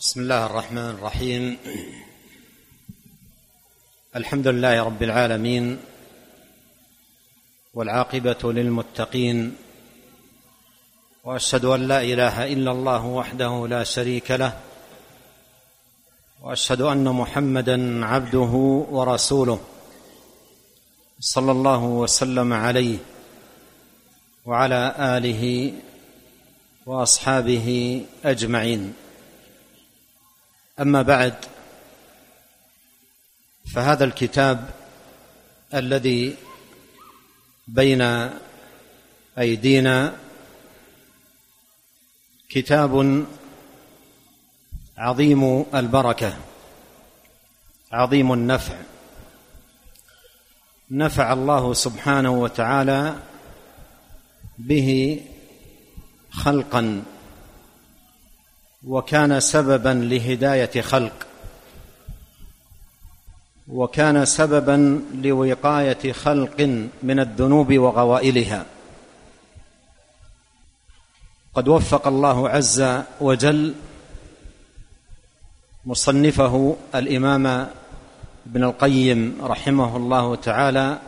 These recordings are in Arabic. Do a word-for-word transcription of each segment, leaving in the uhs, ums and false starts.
بسم الله الرحمن الرحيم. الحمد لله رب العالمين، والعاقبة للمتقين، وأشهد أن لا إله إلا الله وحده لا شريك له، وأشهد أن محمدًا عبده ورسوله صلى الله وسلم عليه وعلى آله وأصحابه أجمعين. أما بعد، فهذا الكتاب الذي بين أيدينا كتاب عظيم البركة، عظيم النفع، نفع الله سبحانه وتعالى به خلقا، وكان سببا لهداية خلق، وكان سببا لوقاية خلق من الذنوب وغوائلها. قد وفق الله عز وجل مصنفه الإمام ابن القيم رحمه الله تعالى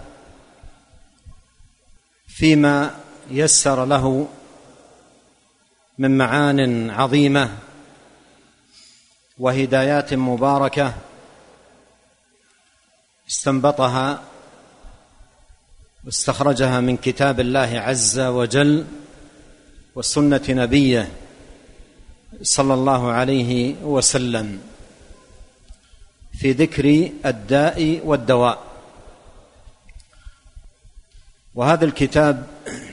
فيما يسر له من معان عظيمة وهدايات مباركة استنبطها واستخرجها من كتاب الله عز وجل وسنة نبيه صلى الله عليه وسلم في ذكر الداء والدواء. وهذا الكتاب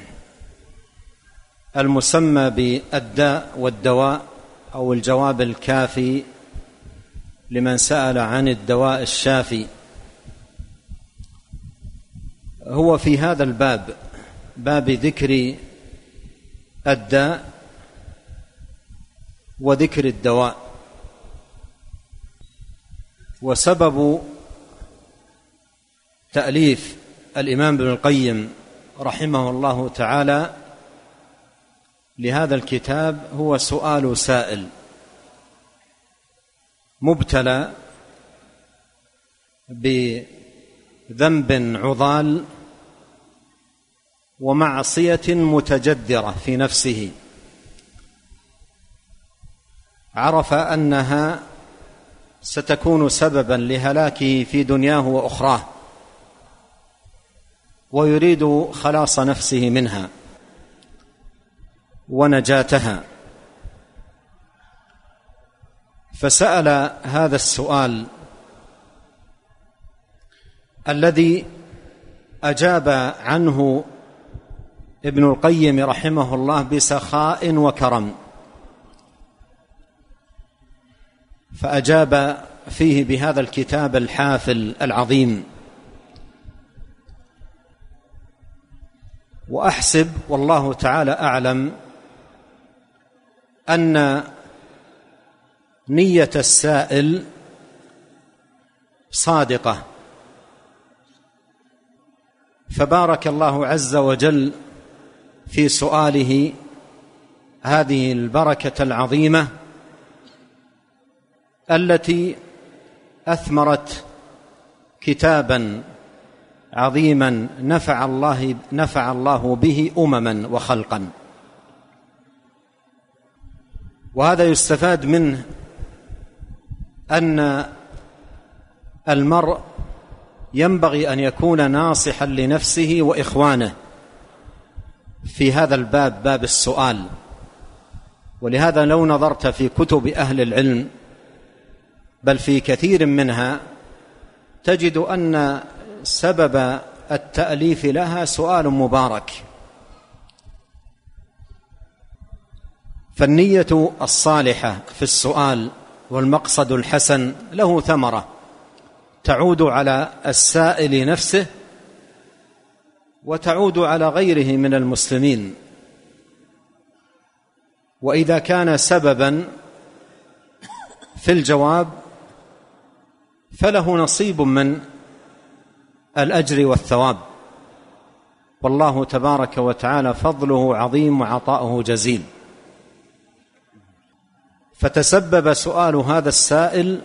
المسمى بالداء والدواء، أو الجواب الكافي لمن سأل عن الدواء الشافي، هو في هذا الباب، باب ذكر الداء وذكر الدواء. وسبب تأليف الإمام ابن القيم رحمه الله تعالى لهذا الكتاب هو سؤال سائل مبتلى بذنب عضال ومعصية متجدرة في نفسه، عرف أنها ستكون سببا لهلاكه في دنياه وأخراه، ويريد خلاص نفسه منها ونجاتها، فسأل هذا السؤال الذي أجاب عنه ابن القيم رحمه الله بسخاء وكرم، فأجاب فيه بهذا الكتاب الحافل العظيم. وأحسب والله تعالى أعلم أن نية السائل صادقة، فبارك الله عز وجل في سؤاله هذه البركة العظيمة التي أثمرت كتابا عظيما نفع الله نفع الله به أمما وخلقا. وهذا يستفاد منه أن المرء ينبغي أن يكون ناصحا لنفسه وإخوانه في هذا الباب، باب السؤال. ولهذا لو نظرت في كتب أهل العلم، بل في كثير منها، تجد أن سبب التأليف لها سؤال مبارك. فالنية الصالحة في السؤال والمقصد الحسن له ثمرة تعود على السائل نفسه وتعود على غيره من المسلمين. وإذا كان سببا في الجواب فله نصيب من الأجر والثواب، والله تبارك وتعالى فضله عظيم وعطاؤه جزيل. فتسبب سؤال هذا السائل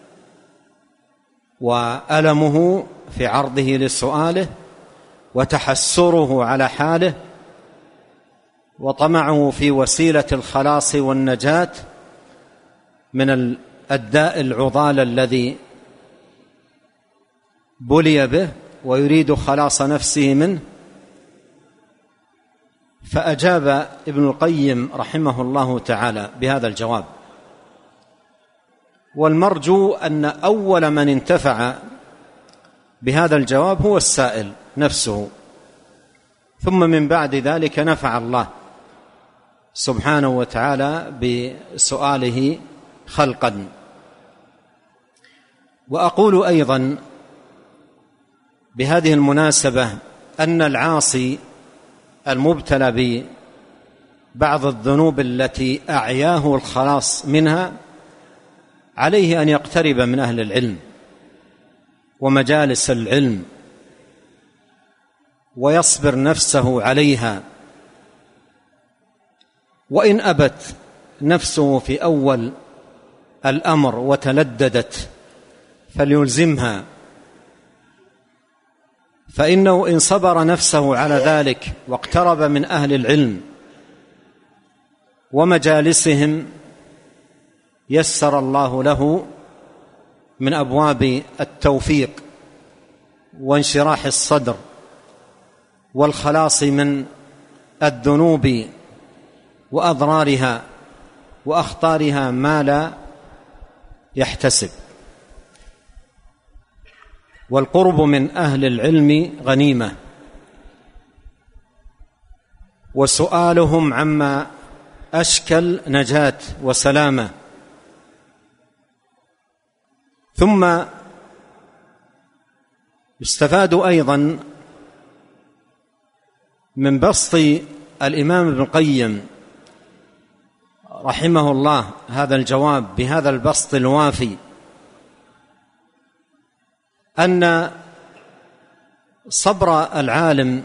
وألمه في عرضه لسؤاله وتحسره على حاله وطمعه في وسيلة الخلاص والنجاة من الداء العضال الذي بلي به ويريد خلاص نفسه منه. فأجاب ابن القيم رحمه الله تعالى بهذا الجواب. والمرجو أن أول من انتفع بهذا الجواب هو السائل نفسه، ثم من بعد ذلك نفع الله سبحانه وتعالى بسؤاله خلقا. وأقول أيضا بهذه المناسبة أن العاصي المبتلى ببعض الذنوب التي أعياه الخلاص منها عليه أن يقترب من أهل العلم ومجالس العلم ويصبر نفسه عليها، وإن أبت نفسه في أول الأمر وتلددت فليلزمها، فإنه إن صبر نفسه على ذلك واقترب من أهل العلم ومجالسهم يسر الله له من أبواب التوفيق وانشراح الصدر والخلاص من الذنوب وأضرارها وأخطارها ما لا يحتسب. والقرب من أهل العلم غنيمة، وسؤالهم عما أشكل نجاة وسلامة. ثم يستفاد أيضا من بسط الإمام ابن القيم رحمه الله هذا الجواب بهذا البسط الوافي أن صبر العالم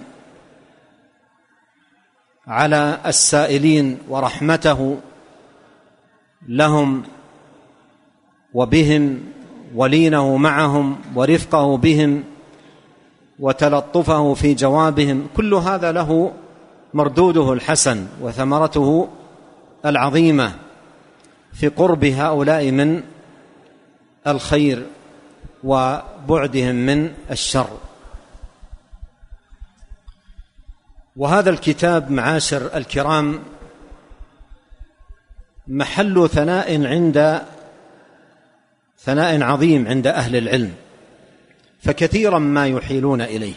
على السائلين ورحمته لهم وبهم ولينه معهم ورفقه بهم وتلطفه في جوابهم، كل هذا له مردوده الحسن وثمرته العظيمة في قرب هؤلاء من الخير وبعدهم من الشر. وهذا الكتاب معاشر الكرام محل ثناء عند ثناء عظيم عند أهل العلم، فكثيرا ما يحيلون إليه.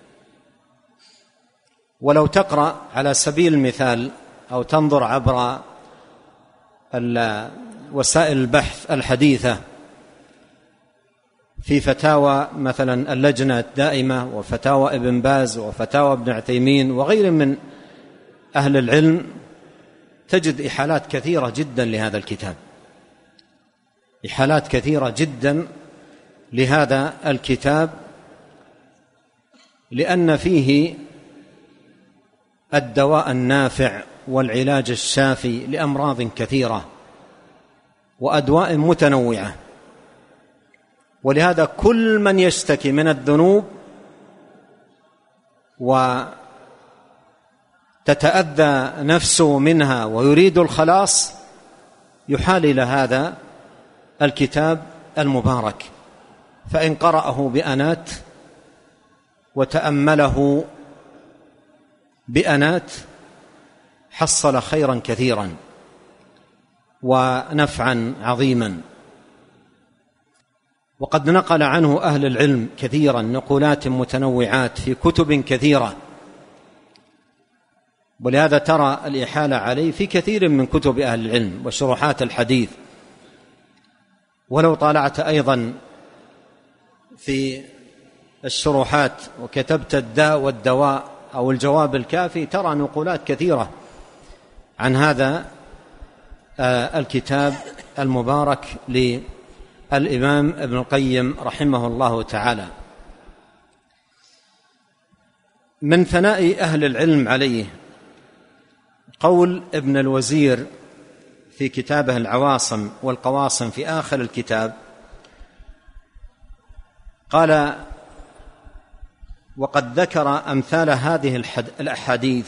ولو تقرأ على سبيل المثال أو تنظر عبر وسائل البحث الحديثة في فتاوى مثلا اللجنة الدائمة وفتاوى ابن باز وفتاوى ابن عثيمين وغير من أهل العلم، تجد إحالات كثيرة جدا لهذا الكتاب، إحالات كثيرة جدا لهذا الكتاب، لأن فيه الدواء النافع والعلاج الشافي لأمراض كثيرة وأدواء متنوعة. ولهذا كل من يشتكي من الذنوب وتتأذى نفسه منها ويريد الخلاص يحال إلى هذا الكتاب المبارك، فإن قرأه بأنات وتأمله بأنات حصل خيرا كثيرا ونفعا عظيما. وقد نقل عنه أهل العلم كثيرا نقولات متنوعات في كتب كثيرة، ولهذا ترى الإحالة عليه في كثير من كتب أهل العلم وشروحات الحديث. ولو طالعت أيضا في الشروحات وكتبت الداء والدواء أو الجواب الكافي ترى نقولات كثيرة عن هذا الكتاب المبارك للإمام ابن القيم رحمه الله تعالى. من ثناء أهل العلم عليه قول ابن الوزير في كتابه العواصم والقواصم في آخر الكتاب قال: وقد ذكر أمثال هذه الأحاديث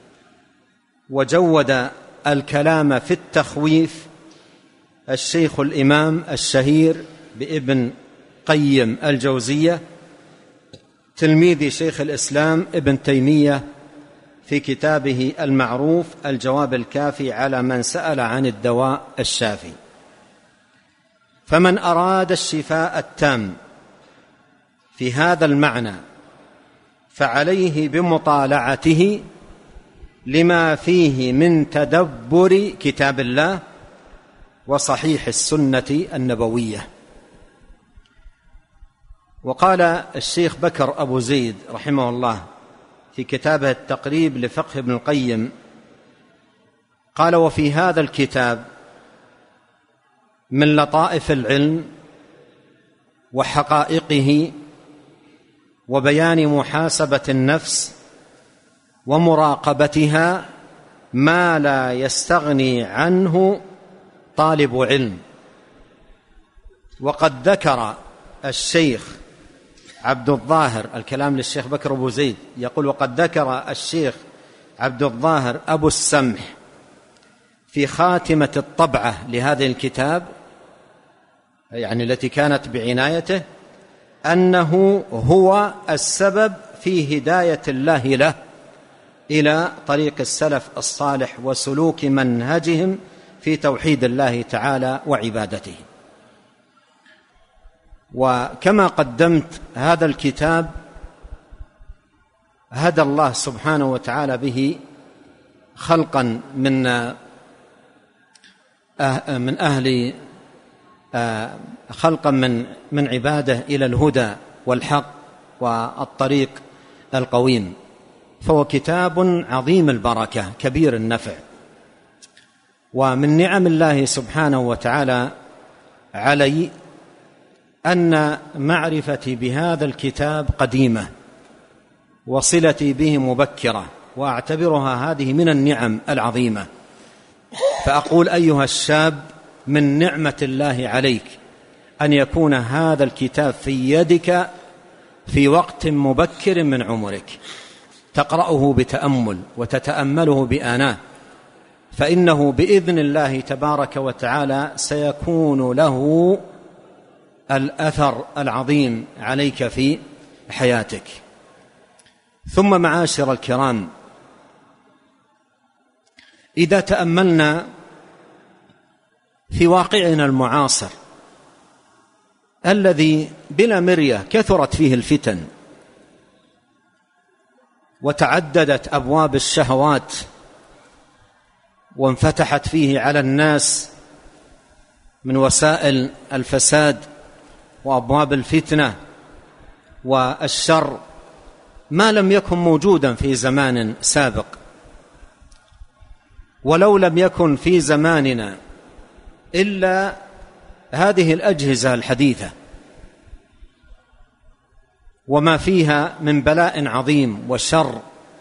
وجود الكلام في التخويف الشيخ الإمام الشهير بابن قيم الجوزية تلميذ شيخ الإسلام ابن تيمية في كتابه المعروف الجواب الكافي على من سأل عن الدواء الشافي. فمن أراد الشفاء التام في هذا المعنى فعليه بمطالعته لما فيه من تدبر كتاب الله وصحيح السنة النبوية. وقال الشيخ بكر أبو زيد رحمه الله في كتابه التقريب لفقه ابن القيم قال: وفي هذا الكتاب من لطائف العلم وحقائقه وبيان محاسبة النفس ومراقبتها ما لا يستغني عنه طالب علم. وقد ذكر الشيخ عبد الظاهر، الكلام للشيخ بكر أبو زيد، يقول: وقد ذكر الشيخ عبد الظاهر أبو السمح في خاتمة الطبعة لهذا الكتاب، يعني التي كانت بعنايته، أنه هو السبب في هداية الله له إلى طريق السلف الصالح وسلوك منهجهم في توحيد الله تعالى وعبادته. وكما قدمت هذا الكتاب هدى الله سبحانه وتعالى به خلقا من من أهل خلقا من من عباده إلى الهدى والحق والطريق القويم، فهو كتاب عظيم البركة كبير النفع. ومن نعم الله سبحانه وتعالى علي أن معرفتي بهذا الكتاب قديمة وصلتي به مبكرة، وأعتبرها هذه من النعم العظيمة. فأقول أيها الشاب: من نعمة الله عليك أن يكون هذا الكتاب في يدك في وقت مبكر من عمرك، تقرأه بتأمل وتتأمله بآناء، فإنه بإذن الله تبارك وتعالى سيكون له الأثر العظيم عليك في حياتك. ثم معاشر الكرام، إذا تأملنا في واقعنا المعاصر الذي بلا مرية كثرت فيه الفتن وتعددت أبواب الشهوات وانفتحت فيه على الناس من وسائل الفساد وأبواب الفتنة والشر ما لم يكن موجودا في زمان سابق، ولو لم يكن في زماننا إلا هذه الأجهزة الحديثة وما فيها من بلاء عظيم وشر،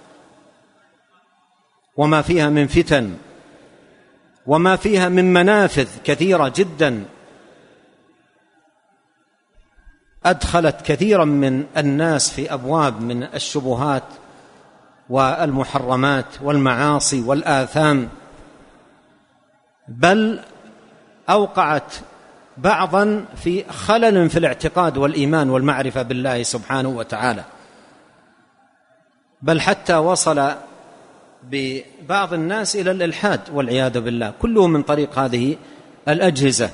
وما فيها من فتن، وما فيها من منافذ كثيرة جدا أدخلت كثيرا من الناس في أبواب من الشبهات والمحرمات والمعاصي والآثام، بل أوقعت بعضا في خلل في الاعتقاد والإيمان والمعرفة بالله سبحانه وتعالى، بل حتى وصل ببعض الناس إلى الإلحاد والعياذ بالله، كله من طريق هذه الأجهزة.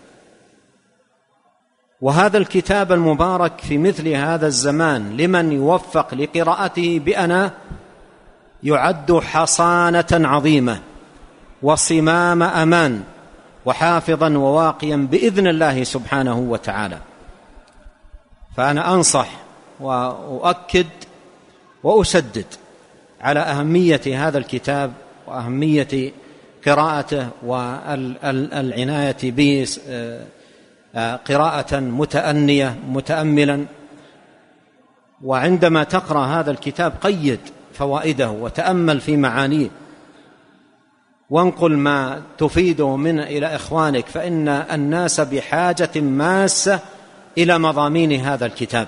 وهذا الكتاب المبارك في مثل هذا الزمان لمن يوفق لقراءته بأنا يعد حصانة عظيمة وصمام أمان وحافظا وواقيا بإذن الله سبحانه وتعالى. فأنا أنصح وأؤكد وأشدد على أهمية هذا الكتاب وأهمية قراءته والعناية به قراءة متأنية متأملا. وعندما تقرأ هذا الكتاب قيد فوائده وتأمل في معانيه، وانقل ما تفيده منه إلى إخوانك، فإن الناس بحاجة ماسة إلى مضامين هذا الكتاب.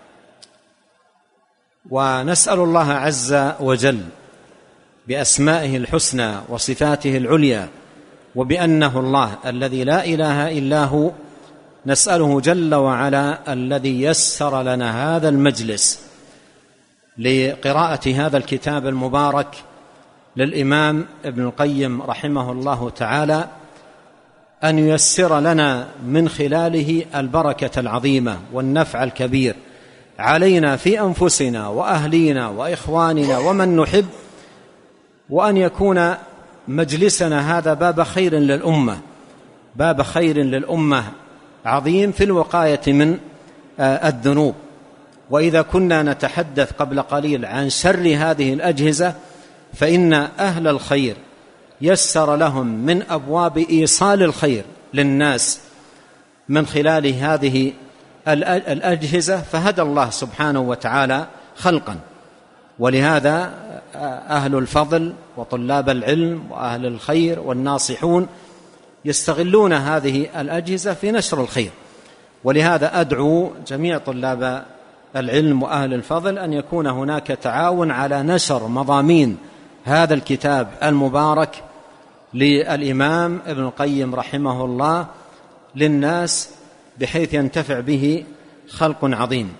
ونسأل الله عز وجل بأسمائه الحسنى وصفاته العليا وبأنه الله الذي لا إله إلا هو، نسأله جل وعلا الذي يسر لنا هذا المجلس لقراءة هذا الكتاب المبارك للإمام ابن القيم رحمه الله تعالى، أن ييسر لنا من خلاله البركة العظيمة والنفع الكبير علينا في أنفسنا وأهلينا وإخواننا ومن نحب، وأن يكون مجلسنا هذا باب خير للأمة، باب خير للأمة عظيم في الوقاية من الذنوب. وإذا كنا نتحدث قبل قليل عن شر هذه الأجهزة، فإن أهل الخير يسر لهم من أبواب إيصال الخير للناس من خلال هذه الأجهزة، فهدى الله سبحانه وتعالى خلقا. ولهذا أهل الفضل وطلاب العلم وأهل الخير والناصحون يستغلون هذه الأجهزة في نشر الخير. ولهذا أدعو جميع طلاب العلم وأهل الفضل أن يكون هناك تعاون على نشر مضامين هذا الكتاب المبارك للإمام ابن القيم رحمه الله للناس، بحيث ينتفع به خلق عظيم.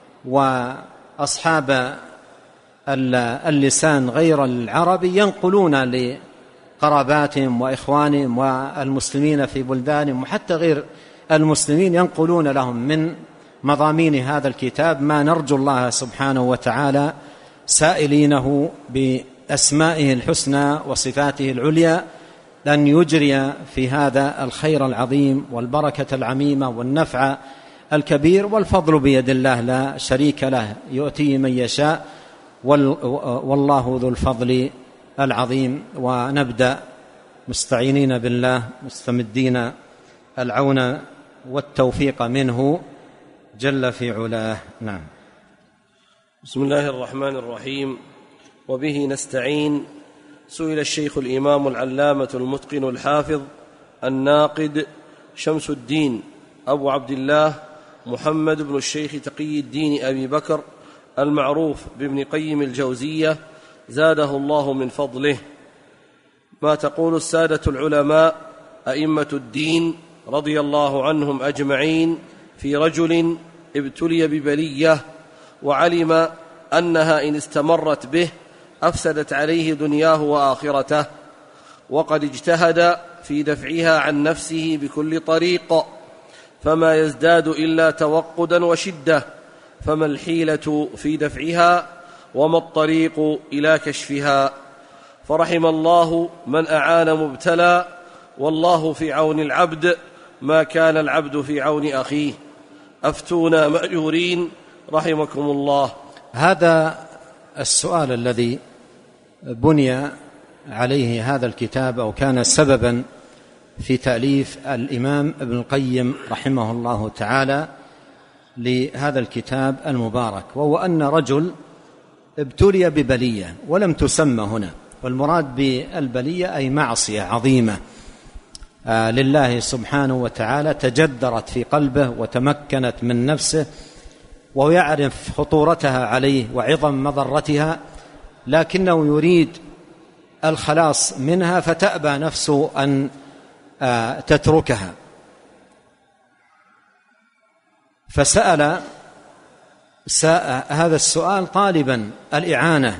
وأصحاب اللسان غير العربي ينقلون لقراباتهم وإخوانهم والمسلمين في بلدانهم وحتى غير المسلمين، ينقلون لهم من مضامين هذا الكتاب ما نرجو الله سبحانه وتعالى سائلينه بأسمائه الحسنى وصفاته العليا أن يجري في هذا الخير العظيم والبركة العميمة والنفع الكبير. والفضل بيد الله لا شريك له، يؤتيه من يشاء، والله ذو الفضل العظيم. ونبدأ مستعينين بالله مستمدين العون والتوفيق منه جل في علاه. نعم. بسم الله الرحمن الرحيم، وبه نستعين. سئل الشيخ الإمام العلامة المتقن الحافظ الناقد شمس الدين أبو عبد الله محمد بن الشيخ تقي الدين أبي بكر المعروف بابن قيم الجوزية زاده الله من فضله: ما تقول السادة العلماء أئمة الدين رضي الله عنهم أجمعين في رجل ابتلي ببلية وعلم أنها إن استمرت به أفسدت عليه دنياه وآخرته، وقد اجتهد في دفعها عن نفسه بكل طريق، فما يزداد إلا توقدا وشدة، فما الحيلة في دفعها وما الطريق إلى كشفها؟ فرحم الله من أعان مبتلى، والله في عون العبد ما كان العبد في عون أخيه. أفتونا مأجورين رحمكم الله. هذا السؤال الذي بني عليه هذا الكتاب أو كان سببا في تأليف الإمام ابن القيم رحمه الله تعالى لهذا الكتاب المبارك، وهو أن رجل ابتلي ببلية ولم تسمى هنا، والمراد بالبلية أي معصية عظيمة آه لله سبحانه وتعالى تجدرت في قلبه وتمكنت من نفسه، وهو يعرف خطورتها عليه وعظم مضرتها، لكنه يريد الخلاص منها فتأبى نفسه أن آه تتركها، فسأل هذا السؤال طالبا الإعانة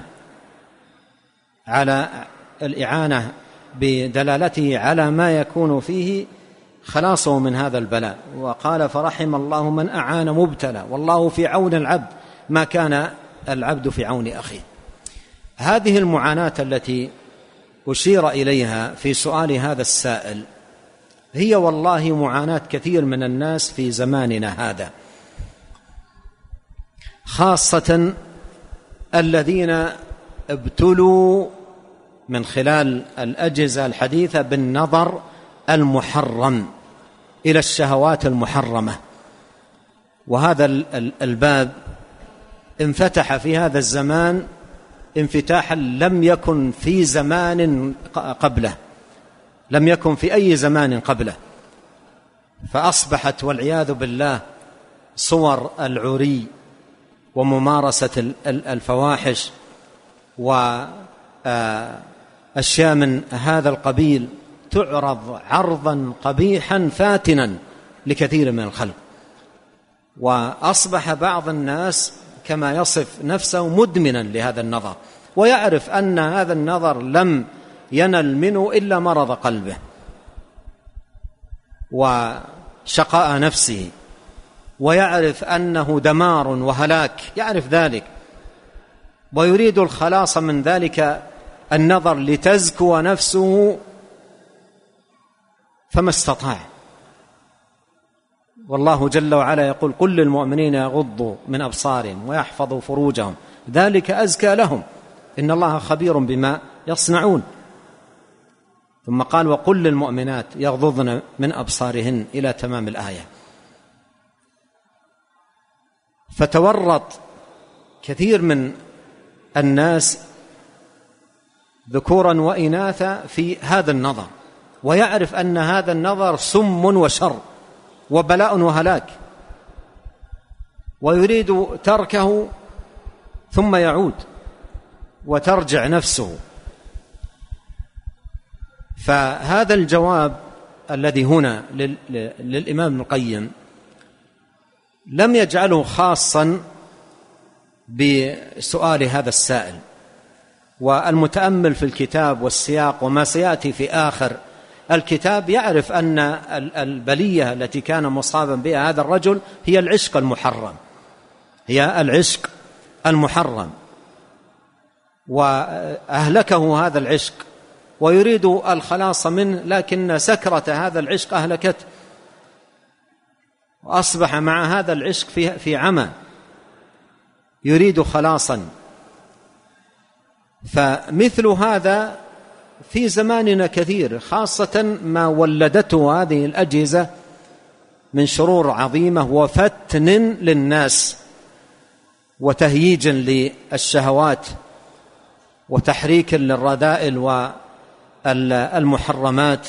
على الإعانة بدلالته على ما يكون فيه خلاصه من هذا البلاء. وقال: فرحم الله من أعان مبتلى، والله في عون العبد ما كان العبد في عون أخيه. هذه المعاناة التي أشير إليها في سؤال هذا السائل هي والله معاناة كثير من الناس في زماننا هذا، خاصة الذين ابتلوا من خلال الأجهزة الحديثة بالنظر المحرم إلى الشهوات المحرمة. وهذا الباب انفتح في هذا الزمان انفتاحا لم يكن في زمان قبله، لم يكن في أي زمان قبله، فأصبحت والعياذ بالله صور العري وممارسة الفواحش وأشياء من هذا القبيل تعرض عرضا قبيحا فاتنا لكثير من الخلق. وأصبح بعض الناس كما يصف نفسه مدمنا لهذا النظر، ويعرف أن هذا النظر لم ينل منه إلا مرض قلبه وشقاء نفسه، ويعرف أنه دمار وهلاك، يعرف ذلك، ويريد الخلاص من ذلك النظر لتزكو نفسه فما استطاع. والله جل وعلا يقول: قل للمؤمنين يغضوا من أبصارهم ويحفظوا فروجهم ذلك أزكى لهم إن الله خبير بما يصنعون. ثم قال: وقل للمؤمنات يغضضن من أبصارهن إلى تمام الآية. فتورط كثير من الناس ذكورا وإناثا في هذا النظر، ويعرف أن هذا النظر سم وشر وبلاء وهلاك، ويريد تركه ثم يعود وترجع نفسه. فهذا الجواب الذي هنا للإمام ابن القيم لم يجعله خاصا بسؤال هذا السائل، والمتأمل في الكتاب والسياق وما سيأتي في آخر الكتاب يعرف أن البلية التي كان مصابا بها هذا الرجل هي العشق المحرم، هي العشق المحرم، وأهلكه هذا العشق ويريد الخلاص منه، لكن سكرة هذا العشق أهلكته، وأصبح مع هذا العشق في في عمى، يريد خلاصا. فمثل هذا في زماننا كثير، خاصة ما ولدته هذه الأجهزة من شرور عظيمة وفتن للناس وتهييج للشهوات وتحريك للرذائل والمحرمات.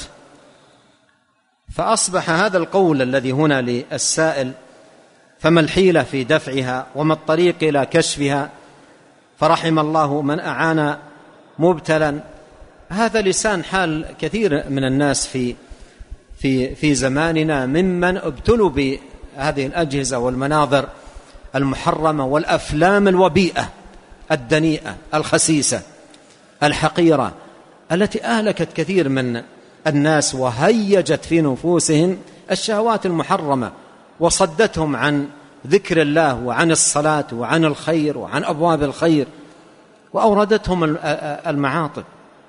فأصبح هذا القول الذي هنا للسائل: فما الحيلة في دفعها وما الطريق إلى كشفها فرحم الله من أعان مبتلا، هذا لسان حال كثير من الناس في في في زماننا ممن ابتلوا بهذه الأجهزة والمناظر المحرمة والأفلام الوبيئة الدنيئة الخسيسة الحقيرة التي أهلكت كثير من الناس وهيجت في نفوسهم الشهوات المحرمة وصدتهم عن ذكر الله وعن الصلاة وعن الخير وعن أبواب الخير وأوردتهم المعاطب.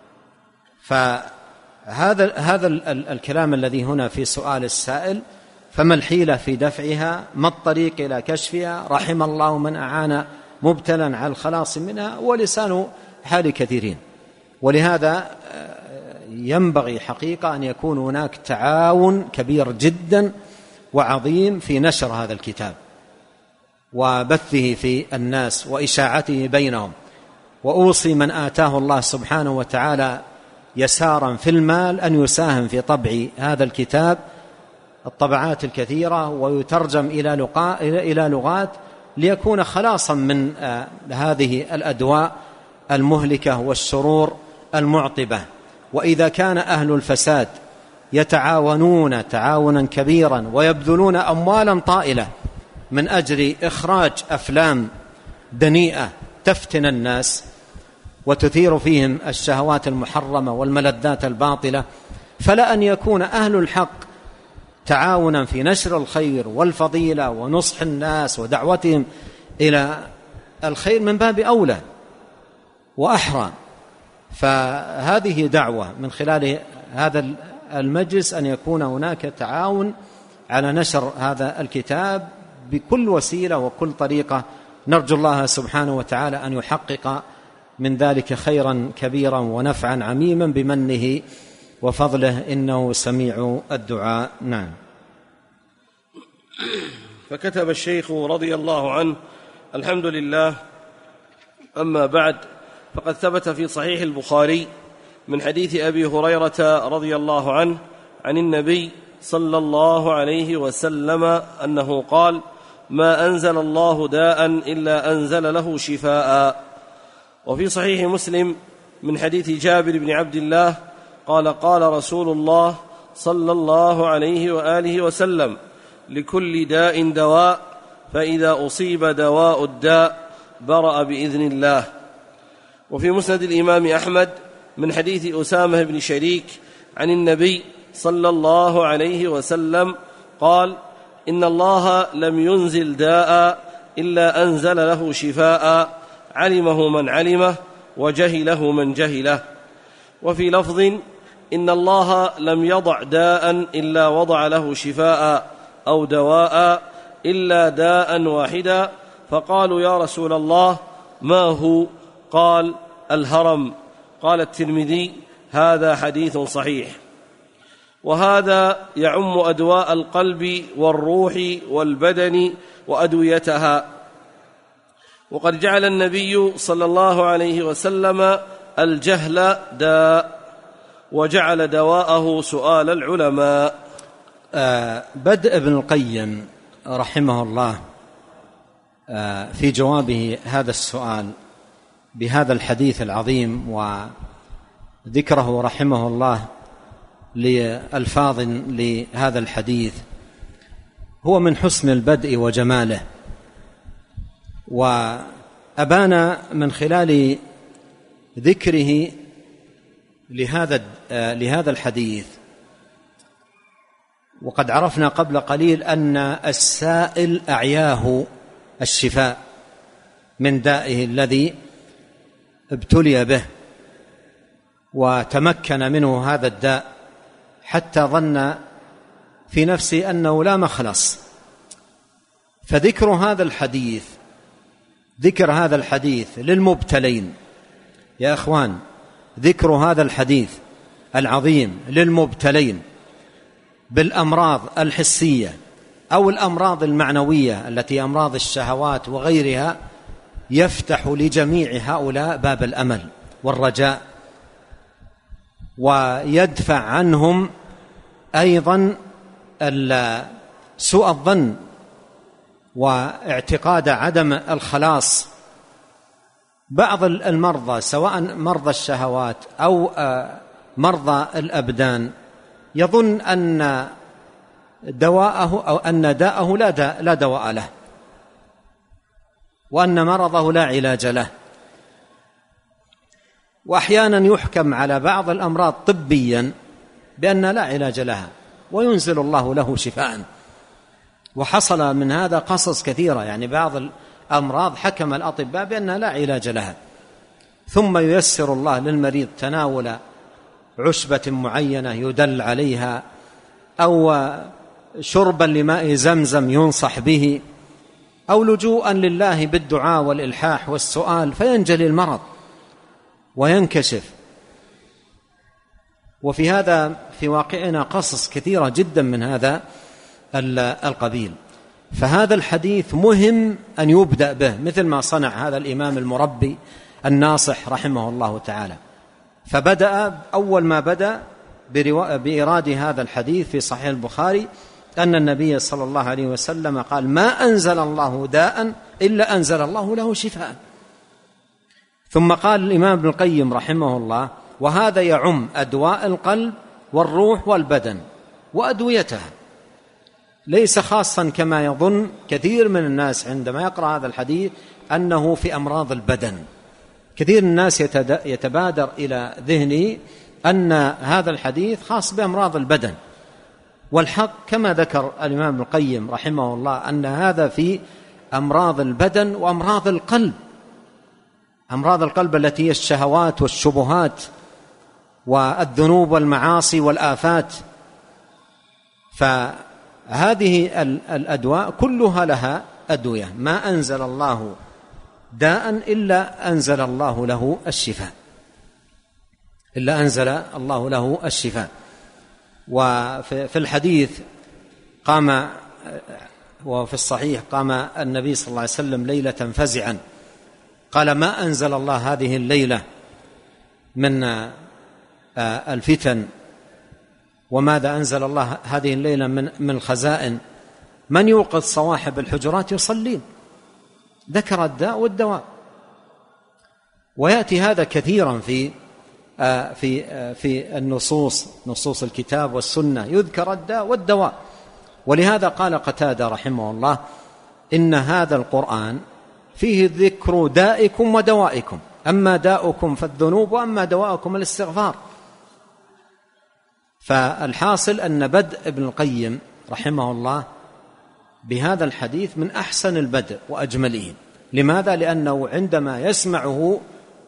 فهذا هذا الكلام الذي هنا في سؤال السائل: فما الحيلة في دفعها ما الطريق إلى كشفها رحم الله من أعان مبتلا على الخلاص منها، ولسان حال كثيرين. ولهذا ينبغي حقيقة أن يكون هناك تعاون كبير جدا وعظيم في نشر هذا الكتاب وبثه في الناس وإشاعته بينهم. وأوصي من آتاه الله سبحانه وتعالى يسارا في المال أن يساهم في طبع هذا الكتاب الطبعات الكثيرة ويترجم إلى لغات ليكون خلاصا من هذه الأدواء المهلكة والشرور المعطبة. وإذا كان أهل الفساد يتعاونون تعاونا كبيرا ويبذلون أموالا طائلة من أجل إخراج أفلام دنيئة تفتن الناس وتثير فيهم الشهوات المحرمة والملذات الباطلة، فلا أن يكون أهل الحق تعاونا في نشر الخير والفضيلة ونصح الناس ودعوتهم إلى الخير من باب أولى وأحرى. فهذه دعوة من خلال هذا المجلس أن يكون هناك تعاون على نشر هذا الكتاب بكل وسيلة وكل طريقة. نرجو الله سبحانه وتعالى أن يحقق من ذلك خيرا كبيرا ونفعا عميما بمنه وفضله، إنه سميع الدعاء. نعم. فكتب الشيخ رضي الله عنه: الحمد لله، أما بعد، فقد ثبت في صحيح البخاري من حديث أبي هريرة رضي الله عنه عن النبي صلى الله عليه وسلم أنه قال: ما أنزل الله داء إلا أنزل له شفاء. وفي صحيح مسلم من حديث جابر بن عبد الله قال: قال رسول الله صلى الله عليه وآله وسلم: لكل داء دواء، فإذا أصيب دواء الداء برأ بإذن الله. وفي مسند الإمام أحمد من حديث أسامة بن شريك عن النبي صلى الله عليه وسلم قال: إن الله لم ينزل داء إلا أنزل له شفاء، علمه من علمه وجهله من جهله. وفي لفظ: إن الله لم يضع داء إلا وضع له شفاء أو دواء إلا داء واحدا. فقالوا: يا رسول الله ما هو؟ قال: الهرم. قال الترمذي: هذا حديث صحيح. وهذا يعم أدواء القلب والروح والبدن وأدويتها. وقد جعل النبي صلى الله عليه وسلم الجهل داء، وجعل دواءه سؤال العلماء. آه بدء ابن القيم رحمه الله آه في جوابه هذا السؤال بهذا الحديث العظيم، وذكره رحمه الله لألفاظ لهذا الحديث، هو من حسن البدء وجماله. وأبان من خلال ذكره لهذا لهذا الحديث، وقد عرفنا قبل قليل أن السائل أعياه الشفاء من دائه الذي ابتلي به وتمكن منه هذا الداء حتى ظن في نفسه أنه لا مخلص. فذكر هذا الحديث ذكر هذا الحديث للمبتلين يا أخوان، ذكر هذا الحديث العظيم للمبتلين بالأمراض الحسية أو الأمراض المعنوية التي أمراض الشهوات وغيرها، يفتح لجميع هؤلاء باب الأمل والرجاء، ويدفع عنهم أيضا سوء الظن واعتقاد عدم الخلاص. بعض المرضى سواء مرضى الشهوات أو مرضى الأبدان يظن أن دواءه أو أن داءه لا, داء لا دواء له، وأن مرضه لا علاج له. وأحيانا يحكم على بعض الأمراض طبيا بأن لا علاج لها وينزل الله له شفاء. وحصل من هذا قصص كثيرة، يعني بعض الأمراض حكم الأطباء بأنها لا علاج لها، ثم ييسر الله للمريض تناول عشبة معينة يدل عليها، أو شربا لماء زمزم ينصح به، أو لجوءا لله بالدعاء والإلحاح والسؤال، فينجلي المرض وينكشف. وفي هذا في واقعنا قصص كثيرة جدا من هذا القبيل. فهذا الحديث مهم أن يبدأ به، مثل ما صنع هذا الإمام المربي الناصح رحمه الله تعالى. فبدأ أول ما بدأ بإيراد هذا الحديث في صحيح البخاري أن النبي صلى الله عليه وسلم قال: ما أنزل الله داء إلا أنزل الله له شفاء. ثم قال الإمام ابن القيم رحمه الله: وهذا يعم أدواء القلب والروح والبدن وأدويتها، ليس خاصا كما يظن كثير من الناس عندما يقرأ هذا الحديث أنه في أمراض البدن. كثير من الناس يتبادر إلى ذهنه أن هذا الحديث خاص بأمراض البدن، والحق كما ذكر الإمام ابن القيم رحمه الله أن هذا في أمراض البدن وأمراض القلب. أمراض القلب التي هي الشهوات والشبهات والذنوب والمعاصي والآفات. فهذه الأدواء كلها لها أدوية. ما أنزل الله داء إلا أنزل الله له الشفاء، إلا أنزل الله له الشفاء. وفي الحديث قام، وفي الصحيح قام النبي صلى الله عليه وسلم ليلة فزعا قال: ما أنزل الله هذه الليلة من الفتن وماذا أنزل الله هذه الليلة من من الخزائن، من يوقظ صواحب الحجرات يصلين، ذكر الداء والدواء. ويأتي هذا كثيرا في في في النصوص، نصوص الكتاب والسنة، يذكر الداء والدواء. ولهذا قال قتادة رحمه الله: إن هذا القرآن فيه ذكر دائكم ودوائكم، أما داؤكم فالذنوب وأما دواؤكم الاستغفار. فالحاصل أن بدء ابن القيم رحمه الله بهذا الحديث من أحسن البدء وأجمله. لماذا؟ لأنه عندما يسمعه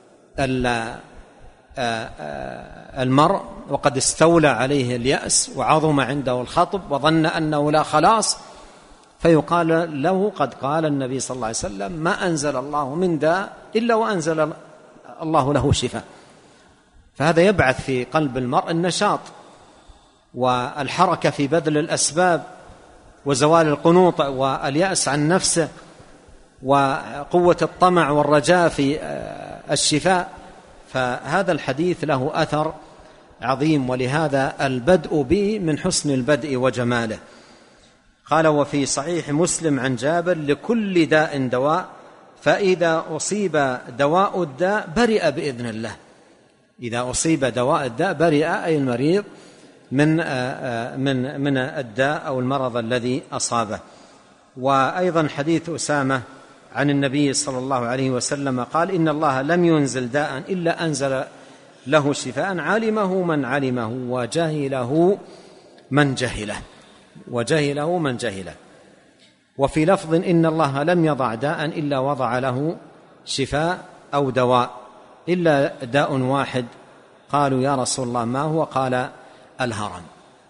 المرء وقد استولى عليه اليأس وعظم عنده الخطب وظن أنه لا خلاص، فيقال له: قد قال النبي صلى الله عليه وسلم: ما أنزل الله من داء إلا وأنزل الله له شفاء. فهذا يبعث في قلب المرء النشاط والحركة في بذل الأسباب وزوال القنوط واليأس عن نفسه وقوة الطمع والرجاء في الشفاء. فهذا الحديث له أثر عظيم، ولهذا البدء به من حسن البدء وجماله. قال: وفي صحيح مسلم عن جابر: لكل داء دواء، فإذا أصيب دواء الداء برئ بإذن الله. إذا أصيب دواء الداء برئ أي المريض من من من الداء أو المرض الذي أصابه. وأيضا حديث أسامة عن النبي صلى الله عليه وسلم قال: إن الله لم ينزل داء إلا أنزل له شفاء، علمه من علمه وجهله من جهله وجهله من جهله. وفي لفظ: إن الله لم يضع داء إلا وضع له شفاء أو دواء إلا داء واحد. قالوا: يا رسول الله ما هو؟ قال: الهرم.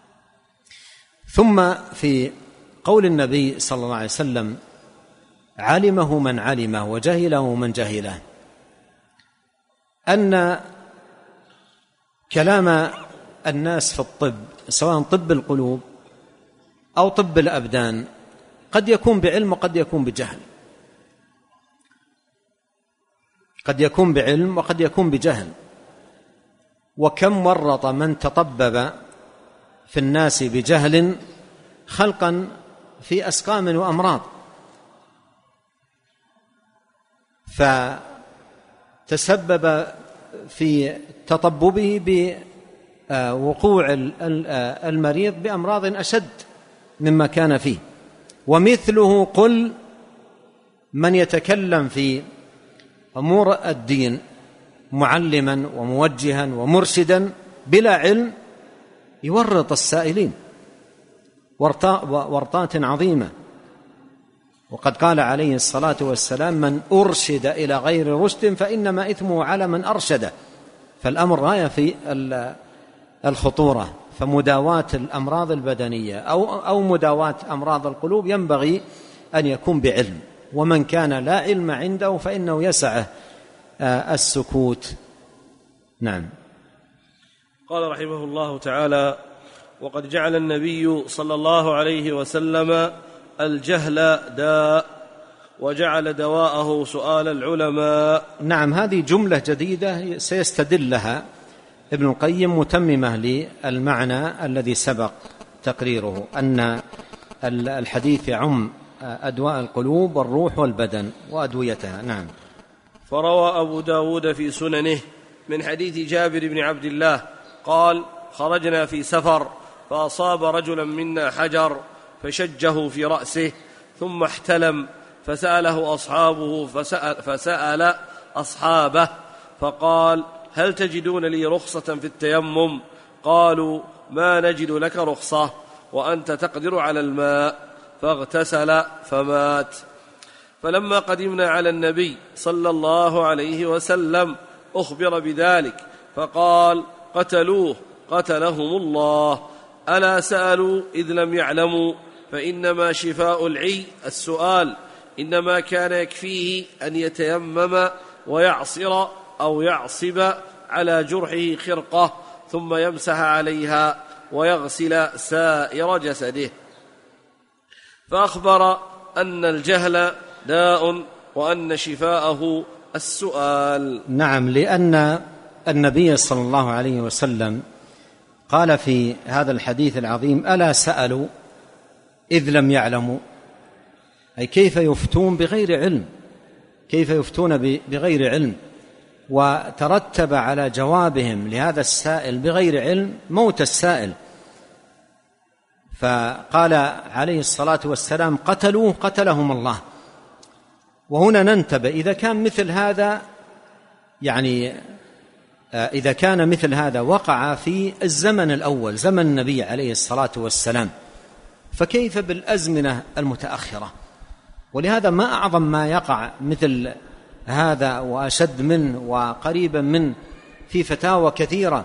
ثم في قول النبي صلى الله عليه وسلم: علمه من علمه وجهله من جهله، أن كلام الناس في الطب سواء طب القلوب أو طب الأبدان قد يكون بعلم وقد يكون بجهل، قد يكون بعلم وقد يكون بجهل. وكم ورط من تطبب في الناس بجهل خلقا في أسقام وأمراض، فتسبب في تطببه بوقوع المريض بأمراض أشد مما كان فيه. ومثله قل من يتكلم في أمور الدين معلما وموجها ومرشدا بلا علم يورط السائلين ورطات عظيمة. وقد قال عليه الصلاة والسلام: من أرشد إلى غير رشد فإنما إثمه على من أرشده. فالأمر غاية في الخطورة. فمداواة الأمراض البدنية أو أو مداواة أمراض القلوب ينبغي أن يكون بعلم، ومن كان لا علم عنده فإنه يسعه السكوت. نعم. قال رحمه الله تعالى: وقد جعل النبي صلى الله عليه وسلم الجهل داء وجعل دواءه سؤال العلماء. نعم، هذه جملة جديدة سيستدل لها ابن القيم متممة للمعنى الذي سبق تقريره، أن الحديث يعم أدواء القلوب والروح والبدن وأدويتها. نعم. فروى أبو داود في سننه من حديث جابر بن عبد الله قال: خرجنا في سفر فأصاب رجلا منا حجر فشجه في رأسه ثم احتلم، فسأله أصحابه فسأل, فسأل أصحابه فقال: هل تجدون لي رخصة في التيمم؟ قالوا: ما نجد لك رخصة وأنت تقدر على الماء. فاغتسل فمات. فلما قدمنا على النبي صلى الله عليه وسلم أخبر بذلك فقال: قتلوه قتلهم الله. ألا سألوا إذ لم يعلموا؟ فإنما شفاء العي السؤال، إنما كان يكفيه أن يتيمم ويعصر أو يعصب على جرحه خرقة ثم يمسح عليها ويغسل سائر جسده. فأخبر أن الجهل داء وأن شفاءه السؤال. نعم، لأن النبي صلى الله عليه وسلم قال في هذا الحديث العظيم: ألا سألوا إذ لم يعلموا، أي كيف يفتون بغير علم، كيف يفتون بغير علم، وترتب على جوابهم لهذا السائل بغير علم موت السائل. فقال عليه الصلاة والسلام: قتلوه قتلهم الله. وهنا ننتبه، إذا كان مثل هذا يعني إذا كان مثل هذا وقع في الزمن الأول زمن النبي عليه الصلاة والسلام، فكيف بالأزمنة المتأخرة؟ ولهذا ما أعظم ما يقع مثل هذا وأشد منه وقريبا منه في فتاوى كثيرة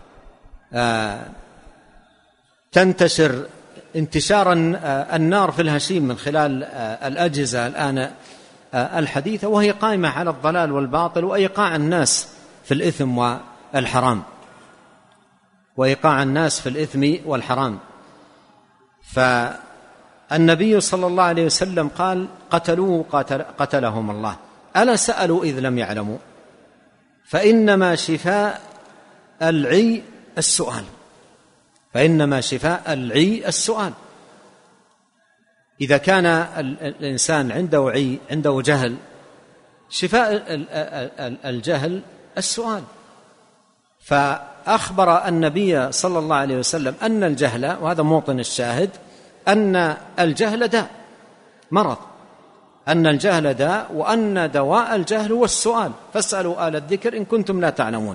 تنتشر انتشار النار في الهشيم من خلال الأجهزة الآن الحديثة، وهي قائمة على الضلال والباطل وإيقاع الناس في الإثم والحرام وإيقاع الناس في الإثم والحرام. فالنبي صلى الله عليه وسلم قال: قتلوه قتل قتلهم الله. ألا سألوا إذ لم يعلموا، فإنما شفاء العي السؤال، فإنما شفاء العي السؤال. إذا كان الإنسان عنده عي، عنده جهل، شفاء الجهل السؤال. فأخبر النبي صلى الله عليه وسلم أن الجهل، وهذا موطن الشاهد، أن الجهل داء مرض، أن الجهل داء، وأن دواء الجهل هو السؤال، فاسألوا أهل الذكر إن كنتم لا تعلمون.